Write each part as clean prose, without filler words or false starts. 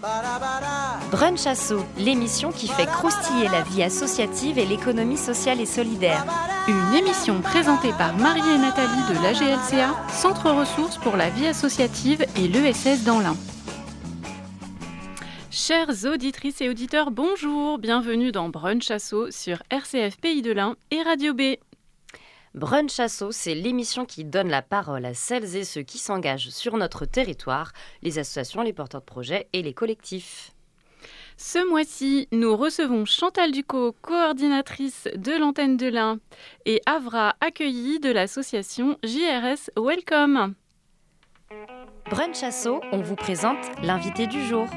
Brunch Asso, l'émission qui fait croustiller la vie associative et l'économie sociale et solidaire. Une émission présentée par Marie et Nathalie de l'AGLCA, Centre ressources pour la vie associative et l'ESS dans l'Ain. Chères auditrices et auditeurs, bonjour, bienvenue dans Brunch Asso sur RCF Pays de l'Ain et Radio B. Brunch Asso, c'est l'émission qui donne la parole à celles et ceux qui s'engagent sur notre territoire, les associations, les porteurs de projets et les collectifs. Ce mois-ci, nous recevons Chantal Ducot, coordinatrice de l'antenne de l'Ain, et Avra Accueilli de l'association JRS Welcome. Brunch Asso, on vous présente l'invité du jour.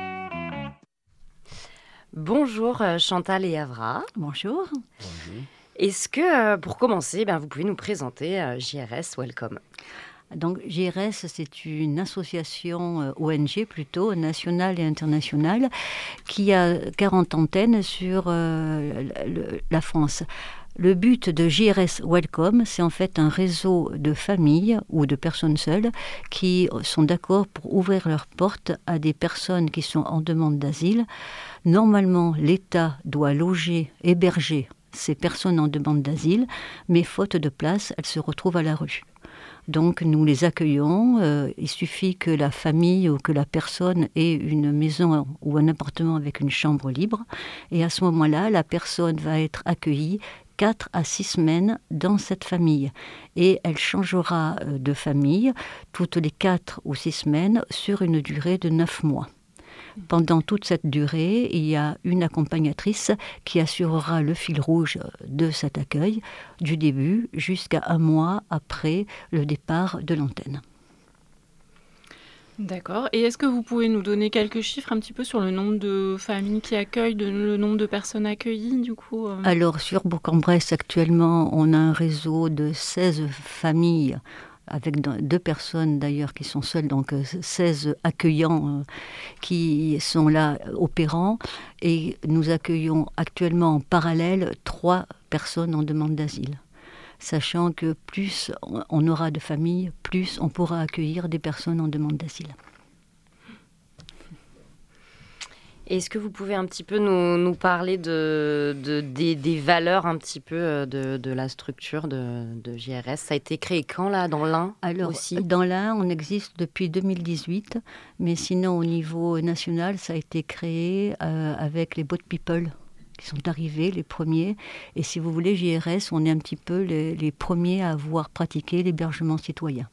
Bonjour Chantal et Avra. Bonjour. Bonjour. Est-ce que, pour commencer, vous pouvez nous présenter JRS Welcome ? Donc JRS, c'est une association ONG plutôt, nationale et internationale, qui a 40 antennes sur la France. Le but de JRS Welcome, c'est en fait un réseau de familles ou de personnes seules qui sont d'accord pour ouvrir leurs portes à des personnes qui sont en demande d'asile. Normalement, l'État doit loger, héberger ces personnes en demande d'asile, mais faute de place, elles se retrouvent à la rue. Donc nous les accueillons, il suffit que la famille ou que la personne ait une maison ou un appartement avec une chambre libre, et à ce moment-là, la personne va être accueillie 4 à 6 semaines dans cette famille. Et elle changera de famille toutes les 4 ou 6 semaines sur une durée de 9 mois. Pendant toute cette durée, il y a une accompagnatrice qui assurera le fil rouge de cet accueil, du début jusqu'à 1 mois après le départ de l'antenne. D'accord. Et est-ce que vous pouvez nous donner quelques chiffres un petit peu sur le nombre de familles qui accueillent, le nombre de personnes accueillies du coup Alors sur Bourg-en-Bresse, actuellement, on a un réseau de 16 familles avec 2 personnes d'ailleurs qui sont seules, donc 16 accueillants qui sont là opérants. Et nous accueillons actuellement en parallèle 3 personnes en demande d'asile. Sachant que plus on aura de familles, plus on pourra accueillir des personnes en demande d'asile. Est-ce que vous pouvez un petit peu nous parler des valeurs un petit peu de la structure de JRS ? Ça a été créé quand là, dans l'Ain ? Alors, aussi dans l'Ain, on existe depuis 2018, mais sinon au niveau national, ça a été créé avec les Boat People qui sont arrivés, les premiers. Et si vous voulez, JRS, on est un petit peu les premiers à avoir pratiqué l'hébergement citoyen.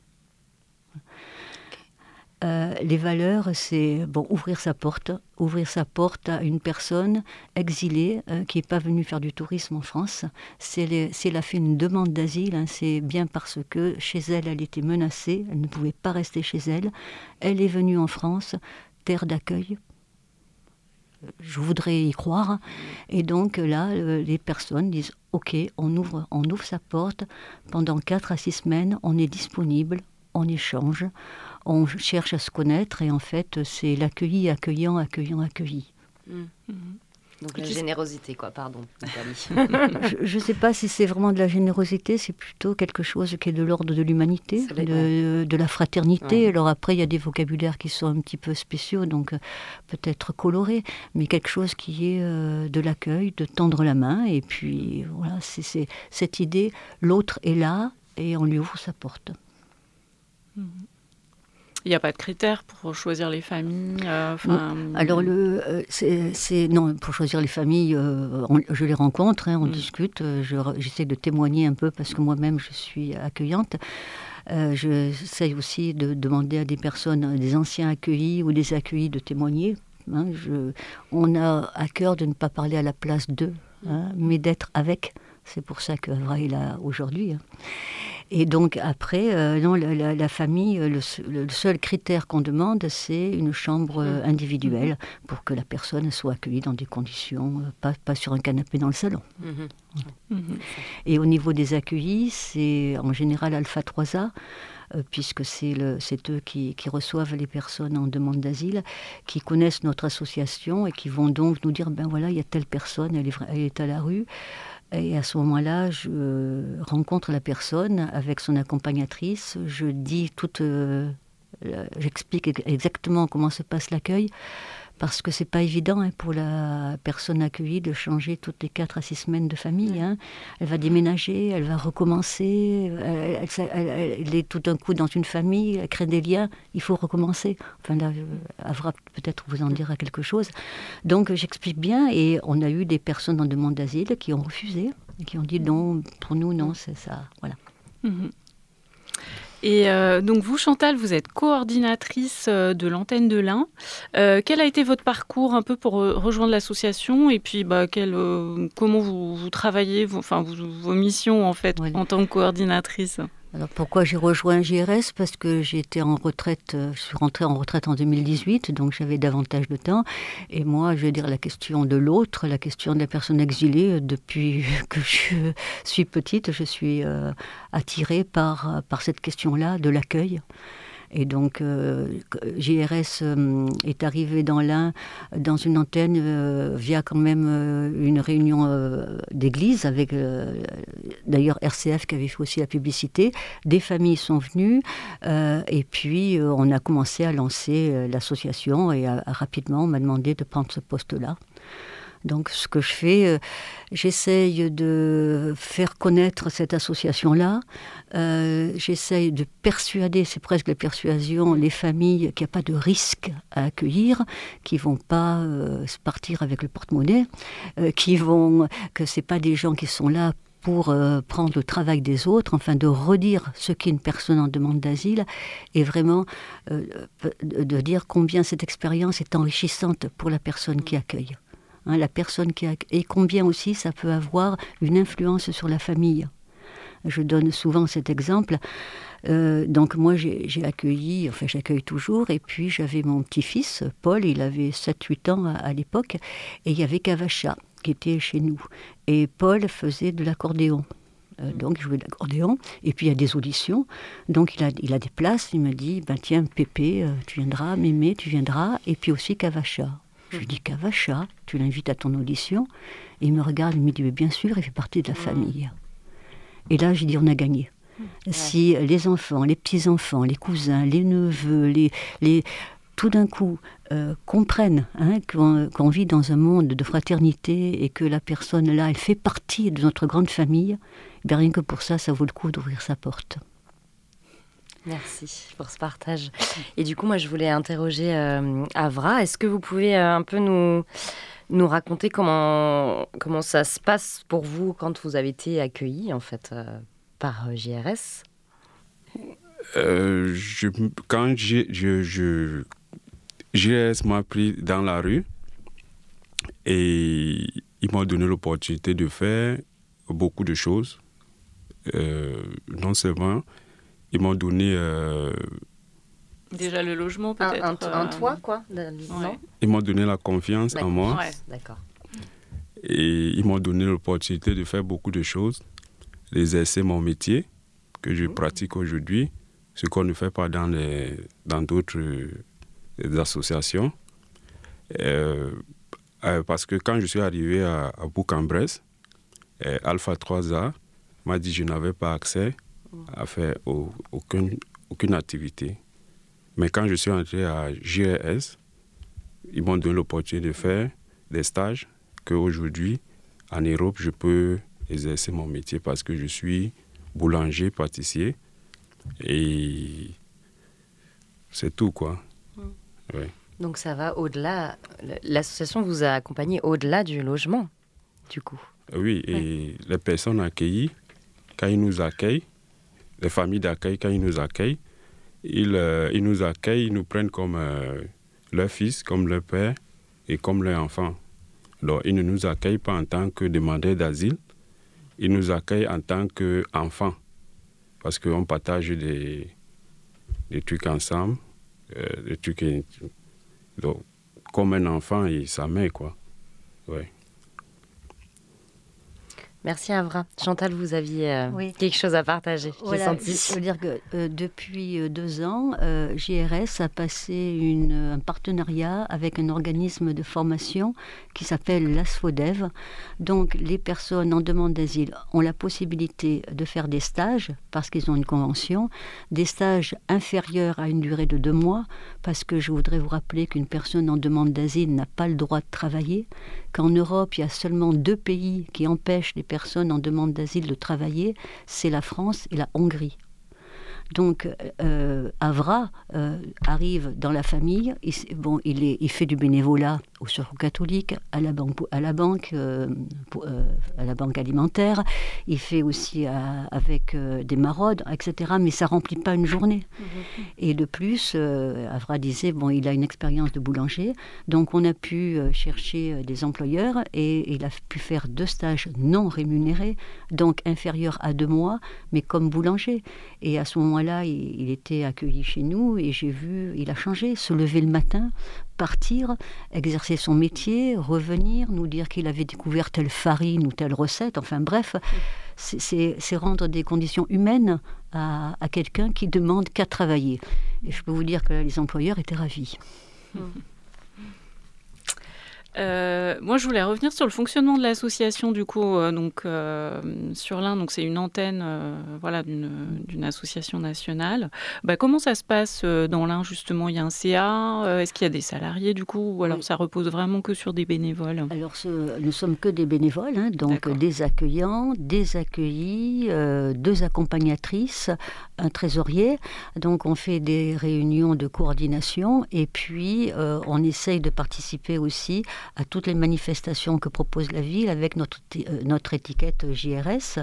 Les valeurs, c'est ouvrir sa porte à une personne exilée qui n'est pas venue faire du tourisme en France. Si elle a fait une demande d'asile, c'est bien parce que chez elle, elle était menacée, elle ne pouvait pas rester chez elle. Elle est venue en France, terre d'accueil. Je voudrais y croire. Et donc là, les personnes disent « Ok, on ouvre sa porte. Pendant 4 à 6 semaines, on est disponible, on échange. » On cherche à se connaître et en fait, c'est l'accueilli, accueillant, accueilli. Donc la générosité, pardon, Nathalie. Je ne sais pas si c'est vraiment de la générosité, c'est plutôt quelque chose qui est de l'ordre de l'humanité, de la fraternité. Ouais. Alors après, il y a des vocabulaires qui sont un petit peu spéciaux, donc peut-être colorés, mais quelque chose qui est de l'accueil, de tendre la main. Et puis voilà, c'est cette idée, l'autre est là et on lui ouvre sa porte. Il n'y a pas de critères pour choisir les familles Alors, non, pour choisir les familles, je les rencontre, on discute, j'essaie de témoigner un peu parce que moi-même, je suis accueillante. J'essaie aussi de demander à des personnes, des anciens accueillis ou des accueillis de témoigner. On a à cœur de ne pas parler à la place d'eux, mais d'être avec. C'est pour ça que Avra est là aujourd'hui. Et donc après, non, la famille, le seul critère qu'on demande, c'est une chambre individuelle pour que la personne soit accueillie dans des conditions, pas sur un canapé dans le salon. Et au niveau des accueillis, c'est en général Alpha 3A, puisque c'est eux qui reçoivent les personnes en demande d'asile, qui connaissent notre association et qui vont donc nous dire, ben voilà, il y a telle personne, elle est à la rue. Et à ce moment-là, je rencontre la personne avec son accompagnatrice. Je dis j'explique exactement comment se passe l'accueil, parce que c'est pas évident pour la personne accueillie de changer toutes les 4 à 6 semaines de famille. Elle va déménager, elle va recommencer, elle est tout d'un coup dans une famille, elle crée des liens, il faut recommencer. Enfin là, Avra peut-être vous en dira quelque chose. Donc j'explique bien, et on a eu des personnes en demande d'asile qui ont refusé, qui ont dit non, pour nous non, c'est ça, voilà. Et donc vous, Chantal, vous êtes coordinatrice de l'antenne de l'Ain. Quel a été votre parcours un peu pour rejoindre l'association, et puis comment vous travaillez, vos missions en fait, en tant que coordinatrice? Alors pourquoi j'ai rejoint JRS? Parce que j'étais en retraite, je suis rentrée en retraite en 2018, donc j'avais davantage de temps. Et moi, je veux dire, la question de l'autre, la question de la personne exilée, depuis que je suis petite, je suis attirée par cette question-là de l'accueil. Et donc, JRS est arrivé dans l'Ain, dans une antenne, via quand même une réunion d'église, avec d'ailleurs RCF qui avait fait aussi la publicité. Des familles sont venues, et puis on a commencé à lancer l'association, et rapidement on m'a demandé de prendre ce poste-là. Donc ce que je fais, j'essaye de faire connaître cette association-là, j'essaye de persuader, c'est presque la persuasion, les familles qu'il n'y a pas de risque à accueillir, qui ne vont pas partir avec le porte-monnaie, que ce n'est pas des gens qui sont là pour prendre le travail des autres, enfin de redire ce qu'est une personne en demande d'asile, et vraiment de dire combien cette expérience est enrichissante pour la personne qui accueille. La personne et combien aussi ça peut avoir une influence sur la famille. Je donne souvent cet exemple. Donc moi j'accueille toujours, et puis j'avais mon petit-fils, Paul, il avait 7-8 ans à l'époque, et il y avait Cavacha qui était chez nous. Et Paul faisait de l'accordéon. Donc il jouait de l'accordéon, et puis il y a des auditions, donc il a des places, il me dit, tiens Pépé, tu viendras, Mémé, tu viendras, et puis aussi Cavacha. Je lui dis, Cavacha, tu l'invites à ton audition? Et il me regarde, il me dit, mais bien sûr, il fait partie de la famille. Et là, j'ai dit, on a gagné. Si les enfants, les petits-enfants, les cousins, les neveux, tout d'un coup, comprennent qu'on vit dans un monde de fraternité, et que la personne là, elle fait partie de notre grande famille, rien que pour ça, ça vaut le coup d'ouvrir sa porte. Merci pour ce partage. Et du coup, moi, je voulais interroger Avra. Est-ce que vous pouvez un peu nous raconter comment ça se passe pour vous quand vous avez été accueillis, en fait, par JRS? Quand JRS m'a pris dans la rue, et ils m'ont donné l'opportunité de faire beaucoup de choses. Non seulement ils m'ont donné... déjà le logement, peut-être. Un toit, quoi. Non, ils m'ont donné la confiance en moi. Ouais. D'accord. Et ils m'ont donné l'opportunité de faire beaucoup de choses, d'exercer mon métier que je pratique aujourd'hui, ce qu'on ne fait pas dans d'autres associations. Parce que quand je suis arrivé à Bourg-en-Bresse, Alpha 3A m'a dit que je n'avais pas accès à faire aucune activité. Mais quand je suis entré à JRS, ils m'ont donné l'opportunité de faire des stages qu'aujourd'hui, en Europe, je peux exercer mon métier parce que je suis boulanger, pâtissier. Et c'est tout, quoi. Ouais. Donc ça va au-delà. L'association vous a accompagné au-delà du logement, du coup. Oui, et les personnes accueillies, quand ils nous accueillent, les familles d'accueil, quand ils nous accueillent, ils nous accueillent, ils nous prennent comme leur fils, comme leur père et comme leur enfant. Donc, ils ne nous accueillent pas en tant que demandeurs d'asile, ils nous accueillent en tant qu'enfants, parce qu'on partage des trucs ensemble, des trucs donc, comme un enfant et sa mère, quoi. Ouais. Merci Avra. Chantal, vous aviez quelque chose à partager. Voilà, j'ai senti. Je veux dire que depuis 2 ans, JRS a passé un partenariat avec un organisme de formation qui s'appelle l'ASFODEV. Donc les personnes en demande d'asile ont la possibilité de faire des stages parce qu'ils ont une convention, des stages inférieurs à une durée de 2 mois, parce que je voudrais vous rappeler qu'une personne en demande d'asile n'a pas le droit de travailler, qu'en Europe, il y a seulement 2 pays qui empêchent les personnes en demande d'asile de travailler, c'est la France et la Hongrie. Donc, Avra arrive dans la famille. Il fait du bénévolat au Secours catholique, à la banque alimentaire. Il fait aussi avec des maraudes, etc. Mais ça remplit pas une journée. Et de plus, Avra disait, il a une expérience de boulanger. Donc, on a pu chercher des employeurs et il a pu faire 2 stages non rémunérés, donc inférieurs à 2 mois, mais comme boulanger. Et à ce moment-là, il était accueilli chez nous et j'ai vu, il a changé, se lever le matin, partir, exercer son métier, revenir, nous dire qu'il avait découvert telle farine ou telle recette. Enfin bref, c'est rendre des conditions humaines à quelqu'un qui demande qu'à travailler. Et je peux vous dire que les employeurs étaient ravis. Moi, je voulais revenir sur le fonctionnement de l'association, du coup, sur l'Ain. Donc, c'est une antenne, d'une association nationale. Comment ça se passe dans l'Ain, justement? Il y a un CA. Est-ce qu'il y a des salariés, du coup, ou alors ça repose vraiment que sur des bénévoles? Alors, nous sommes que des bénévoles, donc D'accord. Des accueillants, des accueillis, 2 accompagnatrices, un trésorier. Donc, on fait des réunions de coordination et puis on essaye de participer aussi à toutes les manifestations que propose la ville avec notre étiquette JRS.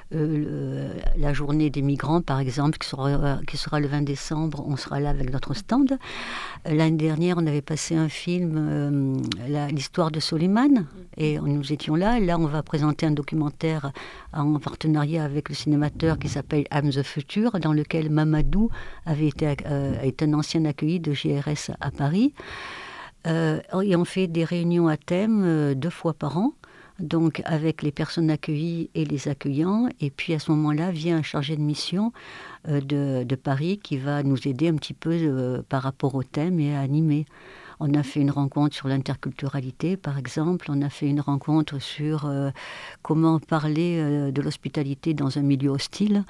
La journée des migrants, par exemple, qui sera le 20 décembre, on sera là avec notre stand. L'année dernière, on avait passé un film, l'histoire de Soliman, et nous étions là. Là, on va présenter un documentaire en partenariat avec le cinémateur qui s'appelle I'm the Future, dans lequel Mamadou est un ancien accueilli de JRS à Paris. Et on fait des réunions à thème 2 fois par an, donc avec les personnes accueillies et les accueillants. Et puis à ce moment-là, vient un chargé de mission de Paris qui va nous aider un petit peu par rapport au thème et à animer. On a fait une rencontre sur l'interculturalité, par exemple. On a fait une rencontre sur comment parler de l'hospitalité dans un milieu hostile.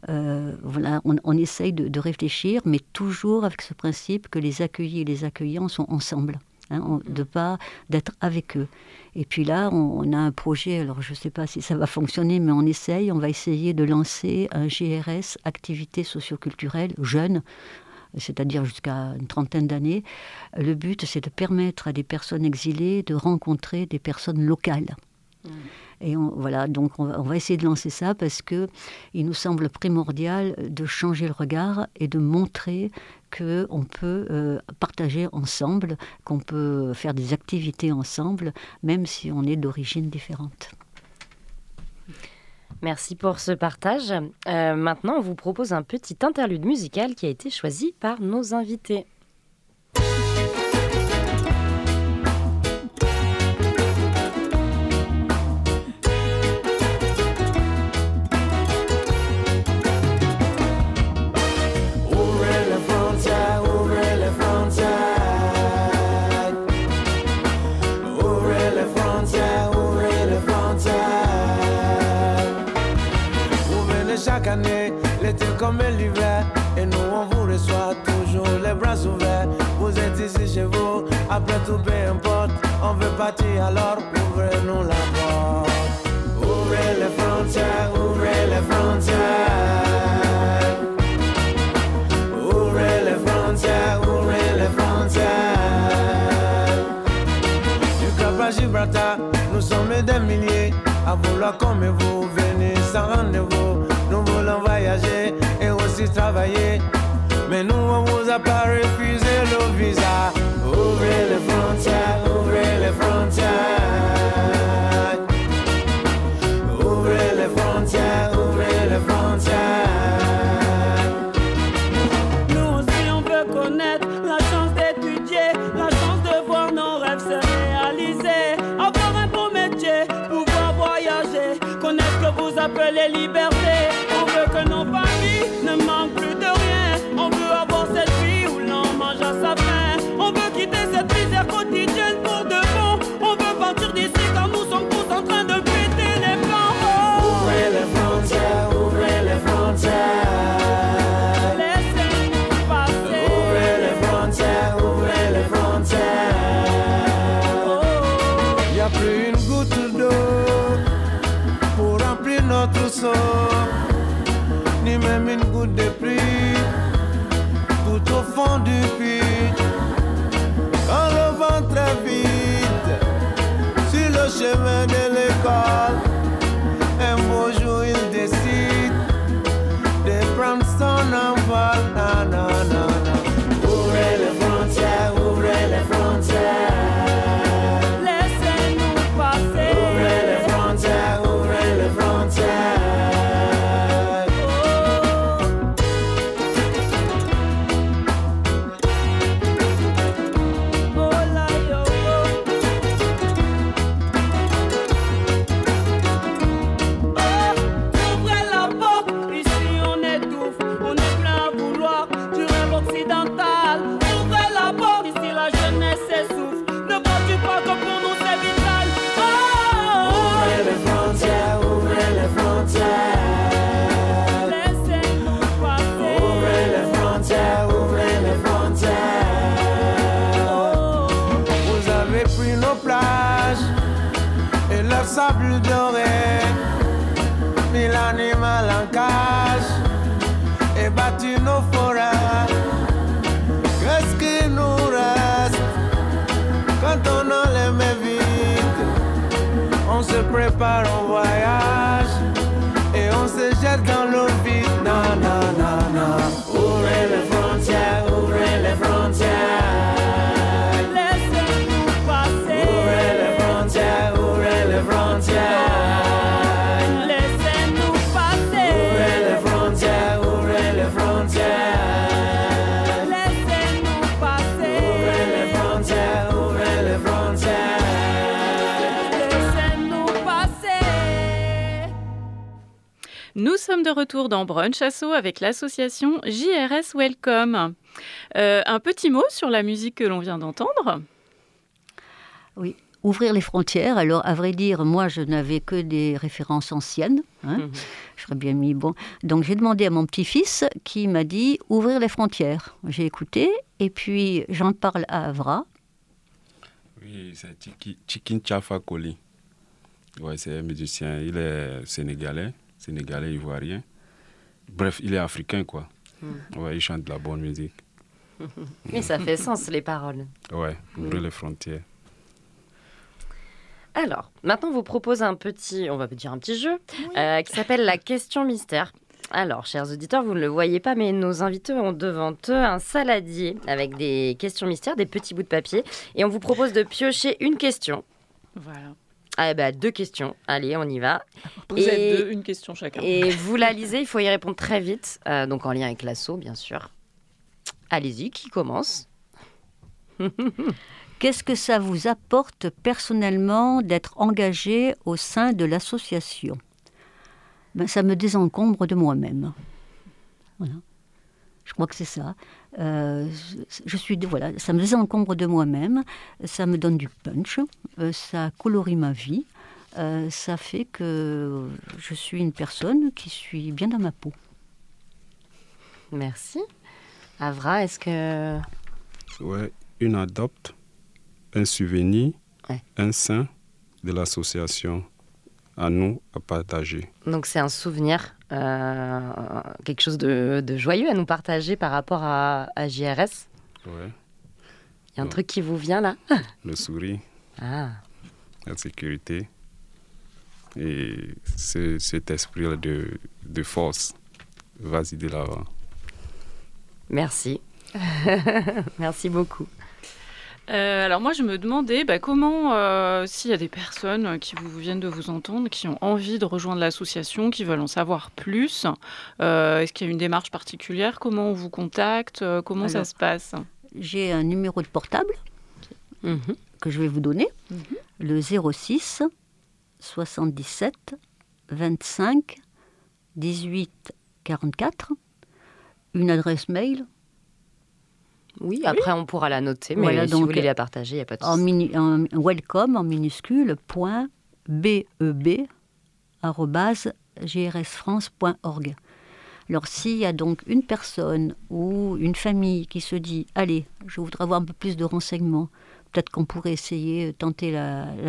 On essaye de réfléchir, mais toujours avec ce principe que les accueillis et les accueillants sont ensemble. D'être avec eux. Et puis là, on a un projet, alors je ne sais pas si ça va fonctionner, mais on va essayer de lancer un GRS, activité socioculturelle, jeune, c'est-à-dire jusqu'à une 30aine d'années. Le but, c'est de permettre à des personnes exilées de rencontrer des personnes locales. Et donc on va essayer de lancer ça parce qu'il nous semble primordial de changer le regard et de montrer qu'on peut partager ensemble, qu'on peut faire des activités ensemble, même si on est d'origine différente. Merci pour ce partage. Maintenant, on vous propose un petit interlude musical qui a été choisi par nos invités. Chaque année, l'été comme l'hiver, et nous on vous reçoit toujours les bras ouverts. Vous êtes ici chez vous, après tout peu importe, on veut partir alors ouvrez-nous la porte. Ouvrez les frontières, ouvrez les frontières. Ouvrez les frontières, ouvrez les frontières. Du Cap à Gibraltar, nous sommes des milliers à vouloir comme vous venir sans rendez-vous. Nous voulons voyager et aussi travailler, mais nous on vous a pas refusé le visa. Ouvrez les frontières, ouvrez les frontières. Ouvrez les frontières, ouvrez les frontières. Nous aussi on veut connaître la chance d'étudier, la chance de voir nos rêves se réaliser. Avoir un beau métier, pouvoir voyager, connaître appelée liberté. On veut que nos familles ne manquent plus de rien. On veut avoir cette vie où l'on mange à sa faim. On veut quitter cette misère quotidienne pour de bon. On veut partir d'ici car nous sommes tous en train de péter les plans. Ouvrez les frontières, ouvrez les frontières. Laissez-nous passer. Ouvrez les frontières, ouvrez les frontières. Y a plus une goutte d'eau pour remplir notre seau, ni même une goutte de pluie tout au fond du puits. Quand le vent très vite sur le chemin de l'école, un beau jour il décide de prendre son envol. Non, non, non, non. Ouvrez les frontières, ouvrez les frontières. Laissez-nous passer. Ouvrez les frontières, ouvrez les frontières. Oh là yo. Ouvrez la porte, ici on étouffe, on est plein à vouloir du rêve occidental. Ouvrez la porte, ici la jeunesse s'essouffle. Ne vois-tu pas que pour nous c'est vital? Oh, Ouvrez les frontières, ouvrez les frontières. laissez-nous passer. Ouvrez les frontières, ouvrez les frontières. Oh, Vous avez pris nos plages et leur sable doré, mis l'animal en cage et battu nos forêts. Qu'est-ce qui nous reste quand on a les mains vides? On se prépare au voyage et on se jette dans l'eau vide. Non, non, non, non. Ouvrez les frontières, ouvrez les frontières. laissez-nous passer. Ouvrez les frontières, ouvrez les frontières. Laissez-nous passer. Ouvrez les frontières, ouvrez les frontières. Laissez-nous passer. Ouvrez les frontières, ouvrez les frontières. Laissez-nous passer. Nous sommes de retour dans Brunch Asso avec l'association JRS Welcome. Un petit mot sur la musique que l'on vient d'entendre. Oui, ouvrir les frontières. Alors, à vrai dire, moi, je n'avais que des références anciennes. J'aurais bien mis bon. Donc, j'ai demandé à mon petit-fils qui m'a dit ouvrir les frontières. J'ai écouté et puis j'en parle à Avra. Oui, c'est Chikin Chafa Koli. Ouais, c'est un musicien. Il est sénégalais ivoirien. Bref, il est africain, quoi. Ouais, il chante de la bonne musique. Mais ça fait sens, les paroles. Ouais, ouvrir les frontières. Alors, maintenant, on vous propose on va dire un petit jeu, qui s'appelle la question mystère. Alors, chers auditeurs, vous ne le voyez pas, mais nos invités ont devant eux un saladier avec des questions mystères, des petits bouts de papier. Et on vous propose de piocher une question. Voilà. Ah bah, 2 questions. Allez, on y va. Vous êtes une question chacun. Et vous la lisez, il faut y répondre très vite. Donc en lien avec l'asso, bien sûr. Allez-y, qui commence? Qu'est-ce que ça vous apporte personnellement d'être engagé au sein de l'association? Ça me désencombre de moi-même. Voilà. Je crois que c'est ça. Ça me désencombre de moi-même. Ça me donne du punch. Ça colorie ma vie. Ça fait que je suis une personne qui suis bien dans ma peau. Merci. Avra, est-ce que... Ouais, une adopte, un souvenir, un sein de l'association à nous à partager. Donc c'est un souvenir, quelque chose de joyeux à nous partager par rapport à JRS. Ouais. Il y a un truc qui vous vient là? Le sourire, Ah. la sécurité et cet esprit de force. Vas-y de l'avant. Merci. Merci beaucoup. Alors moi, je me demandais comment, s'il y a des personnes qui viennent de vous entendre, qui ont envie de rejoindre l'association, qui veulent en savoir plus, est-ce qu'il y a une démarche particulière? Comment on vous contacte? Comment ça se passe? J'ai un numéro de portable que je vais vous donner, le 06 77 25 18 44, une adresse mail. Oui, après on pourra la noter, mais Voilà, si donc, vous voulez la partager, il n'y a pas de souci. en welcome en minuscule .beb@grsfrance.org. Alors s'il y a donc une personne ou une famille qui se dit « Allez, je voudrais avoir un peu plus de renseignements, peut-être qu'on pourrait essayer, tenter l'aventure »,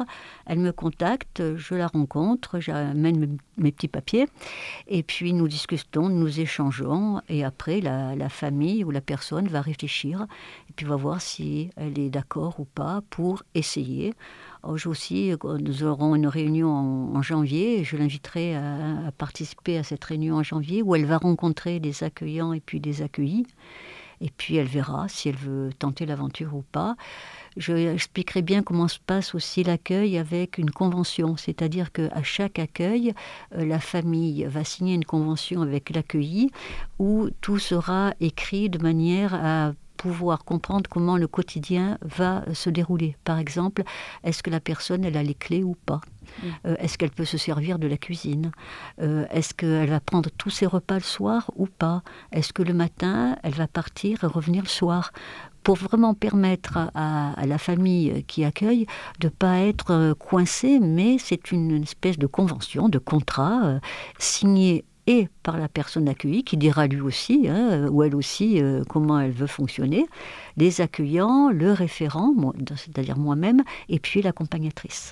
elle me contacte, je la rencontre, j'amène mes petits papiers, et puis nous discutons, nous échangeons, et après la famille ou la personne va réfléchir, et puis va voir si elle est d'accord ou pas pour essayer. Nous aurons une réunion en janvier, et je l'inviterai à participer à cette réunion en janvier, où elle va rencontrer des accueillants et puis des accueillis. Et puis elle verra si elle veut tenter l'aventure ou pas. Je expliquerai bien comment se passe aussi l'accueil avec une convention. C'est-à-dire qu'à chaque accueil, la famille va signer une convention avec l'accueilli où tout sera écrit de manière à pouvoir comprendre comment le quotidien va se dérouler. Par exemple, est-ce que la personne elle a les clés ou pas ? Est-ce qu'elle peut se servir de la cuisine ? Est-ce qu'elle va prendre tous ses repas le soir ou pas ? Est-ce que le matin, elle va partir et revenir le soir ? Pour vraiment permettre à la famille qui accueille de ne pas être coincée, mais c'est une espèce de convention, de contrat signé et par la personne accueillie, qui dira lui aussi, ou elle aussi, comment elle veut fonctionner, les accueillants, le référent, c'est-à-dire moi-même, et puis l'accompagnatrice.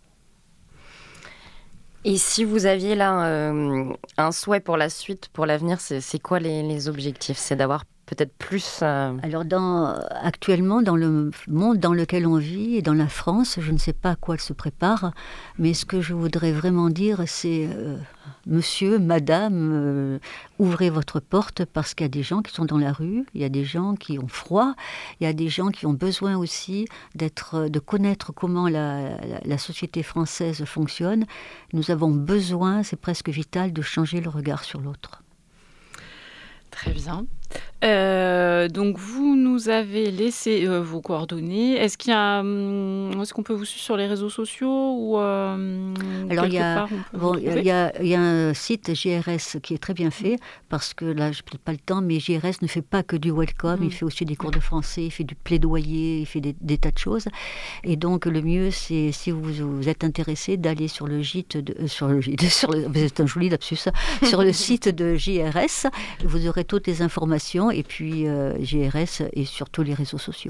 Et si vous aviez là un souhait pour la suite, pour l'avenir, c'est quoi les objectifs ? C'est d'avoir peut-être plus... Alors actuellement, dans le monde dans lequel on vit et dans la France, je ne sais pas à quoi elle se prépare, mais ce que je voudrais vraiment dire, c'est monsieur, madame, ouvrez votre porte parce qu'il y a des gens qui sont dans la rue, il y a des gens qui ont froid, il y a des gens qui ont besoin aussi de connaître comment la société française fonctionne. Nous avons besoin, c'est presque vital, de changer le regard sur l'autre. Très bien. Donc vous nous avez laissé vos coordonnées. Est-ce qu'on peut vous suivre sur les réseaux sociaux ou Alors il y a un site GRS qui est très bien fait parce que là je n'ai pas le temps, mais GRS ne fait pas que du welcome, il fait aussi des cours de français, il fait du plaidoyer, il fait des tas de choses. Et donc le mieux c'est si vous êtes intéressé d'aller sur le gîte c'est un joli lapsus, sur le site de GRS, vous aurez toutes les informations. Et puis GRS et sur tous les réseaux sociaux.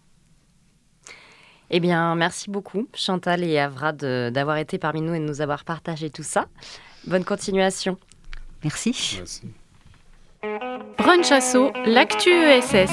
Eh bien, merci beaucoup, Chantal et Avra, d'avoir été parmi nous et de nous avoir partagé tout ça. Bonne continuation. Merci. Merci. Brunch Asso, l'actu ESS.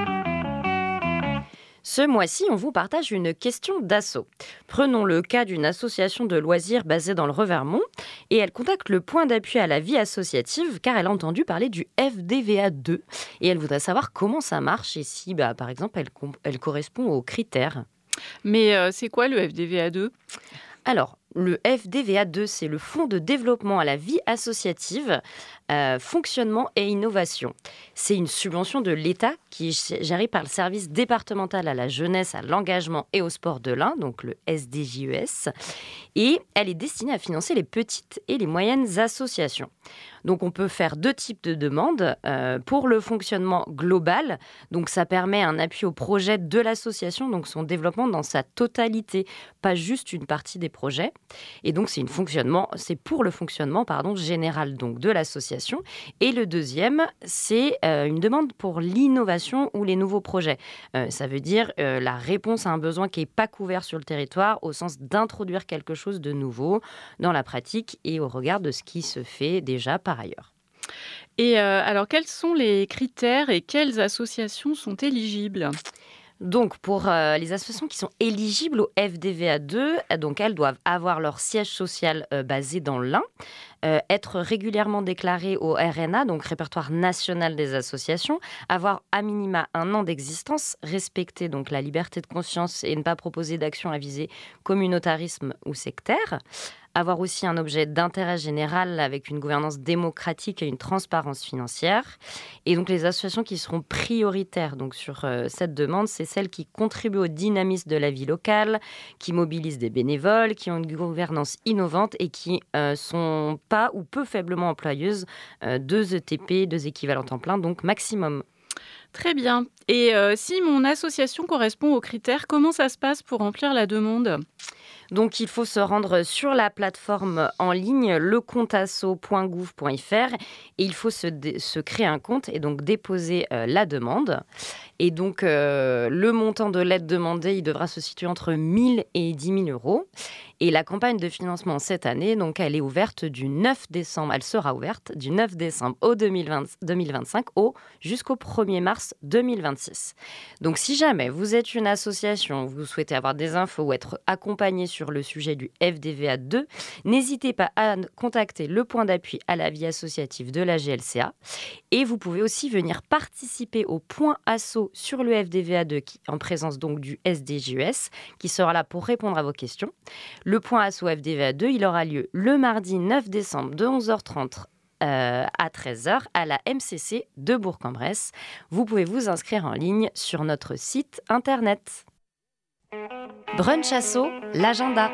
Ce mois-ci, on vous partage une question d'asso. Prenons le cas d'une association de loisirs basée dans le Revermont et elle contacte le point d'appui à la vie associative car elle a entendu parler du FDVA2 et elle voudrait savoir comment ça marche et si, par exemple, elle correspond aux critères. Mais c'est quoi le FDVA2 ? Alors, le FDVA2, c'est le Fonds de développement à la vie associative, fonctionnement et innovation. C'est une subvention de l'État qui est gérée par le service départemental à la jeunesse, à l'engagement et au sport de l'Ain, donc le SDJES. Et elle est destinée à financer les petites et les moyennes associations. Donc on peut faire 2 types de demandes. Pour le fonctionnement global, donc ça permet un appui au projet de l'association, donc son développement dans sa totalité, pas juste une partie des projets. Et donc c'est pour le fonctionnement général donc de l'association. Et le deuxième, c'est une demande pour l'innovation ou les nouveaux projets. Ça veut dire la réponse à un besoin qui n'est pas couvert sur le territoire, au sens d'introduire quelque chose de nouveau dans la pratique et au regard de ce qui se fait déjà par ailleurs. Et alors, quels sont les critères et quelles associations sont éligibles ? Donc, pour les associations qui sont éligibles au FDVA2, donc elles doivent avoir leur siège social basé dans l'Ain, être régulièrement déclarées au RNA, donc Répertoire National des Associations, avoir à minima 1 an d'existence, respecter donc la liberté de conscience et ne pas proposer d'action à visée communautarisme ou sectaire, avoir aussi un objet d'intérêt général avec une gouvernance démocratique et une transparence financière. Et donc les associations qui seront prioritaires donc, sur cette demande, c'est celles qui contribuent au dynamisme de la vie locale, qui mobilisent des bénévoles, qui ont une gouvernance innovante et qui sont pas ou peu faiblement employeuses, 2 ETP, 2 équivalents temps plein, donc maximum. Très bien. Et si mon association correspond aux critères, comment ça se passe pour remplir la demande ? Donc, il faut se rendre sur la plateforme en ligne lecompteasso.gouv.fr et il faut se créer un compte et donc déposer la demande. Et donc, le montant de l'aide demandée, il devra se situer entre 1 000 et 10 000 euros. Et la campagne de financement cette année, donc, elle est ouverte du 9 décembre, elle sera ouverte du 9 décembre au 2025 jusqu'au 1er mars 2026. Donc, si jamais vous êtes une association, vous souhaitez avoir des infos ou être accompagné sur le sujet du FDVA 2, n'hésitez pas à contacter le point d'appui à la vie associative de la GLCA. Et vous pouvez aussi venir participer au point asso sur le FDVA 2 en présence donc du SDJES qui sera là pour répondre à vos questions. Le point asso FDVA 2, il aura lieu le mardi 9 décembre de 11h30 à 13h à la MCC de Bourg-en-Bresse. Vous pouvez vous inscrire en ligne sur notre site internet. Brunch Asso, l'agenda.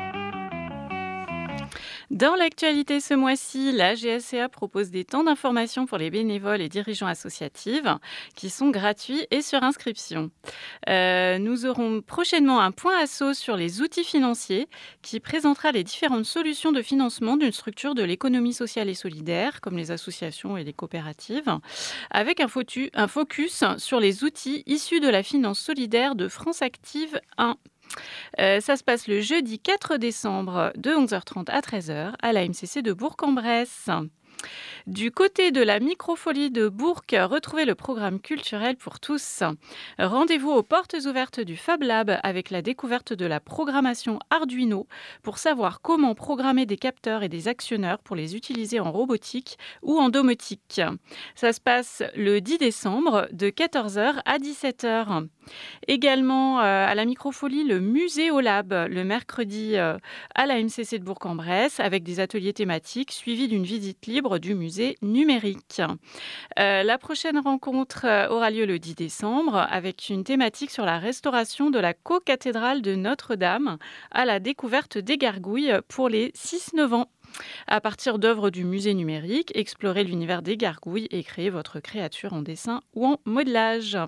Dans l'actualité ce mois-ci, la GLCA propose des temps d'information pour les bénévoles et dirigeants associatifs qui sont gratuits et sur inscription. Nous aurons prochainement un point asso sur les outils financiers qui présentera les différentes solutions de financement d'une structure de l'économie sociale et solidaire, comme les associations et les coopératives, avec un focus sur les outils issus de la finance solidaire de France Active 1. Ça se passe le jeudi 4 décembre de 11h30 à 13h à la MCC de Bourg-en-Bresse. Du côté de la Microfolie de Bourg, retrouvez le programme culturel pour tous. Rendez-vous aux portes ouvertes du Fab Lab avec la découverte de la programmation Arduino pour savoir comment programmer des capteurs et des actionneurs pour les utiliser en robotique ou en domotique. Ça se passe le 10 décembre de 14h à 17h. Également à la Microfolie, le musée au Lab, le mercredi à la MCC de Bourg-en-Bresse avec des ateliers thématiques suivis d'une visite libre du musée numérique. La prochaine rencontre aura lieu le 10 décembre avec une thématique sur la restauration de la co-cathédrale de Notre-Dame à la découverte des gargouilles pour les 6-9 ans. À partir d'œuvres du musée numérique, explorez l'univers des gargouilles et créez votre créature en dessin ou en modelage.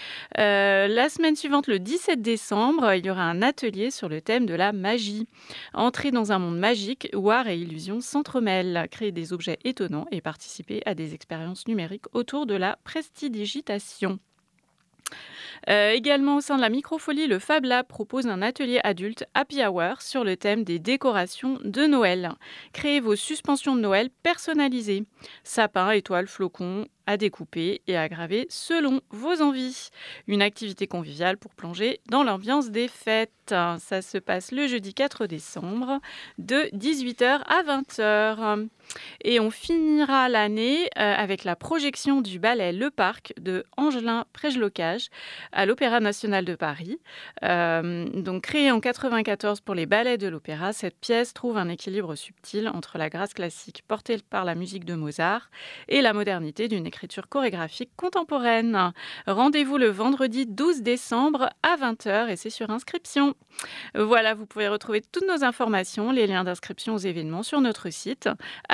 La semaine suivante, le 17 décembre, il y aura un atelier sur le thème de la magie. Entrez dans un monde magique où art et illusion s'entremêlent. Créez des objets étonnants et participez à des expériences numériques autour de la prestidigitation. Également au sein de la Microfolie, le Fab Lab propose un atelier adulte Happy Hour sur le thème des décorations de Noël. Créez vos suspensions de Noël personnalisées. Sapins, étoiles, flocons à découper et à graver selon vos envies. Une activité conviviale pour plonger dans l'ambiance des fêtes. Ça se passe le jeudi 4 décembre de 18h à 20h. Et on finira l'année avec la projection du ballet Le Parc de Angelin Prégelocage à l'Opéra National de Paris. Donc créée en 1994 pour les ballets de l'opéra, cette pièce trouve un équilibre subtil entre la grâce classique portée par la musique de Mozart et la modernité d'une écriture chorégraphique contemporaine. Rendez-vous le vendredi 12 décembre à 20h et c'est sur inscription. Voilà, vous pouvez retrouver toutes nos informations, les liens d'inscription aux événements sur notre site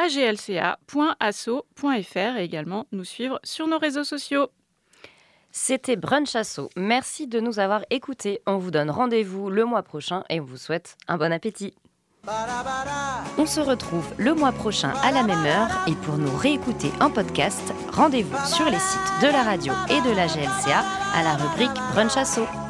glca.asso.fr et également nous suivre sur nos réseaux sociaux. C'était Brunch Asso. Merci de nous avoir écoutés. On vous donne rendez-vous le mois prochain et on vous souhaite un bon appétit. On se retrouve le mois prochain à la même heure et pour nous réécouter en podcast, rendez-vous sur les sites de la radio et de la GLCA à la rubrique Brunch Asso.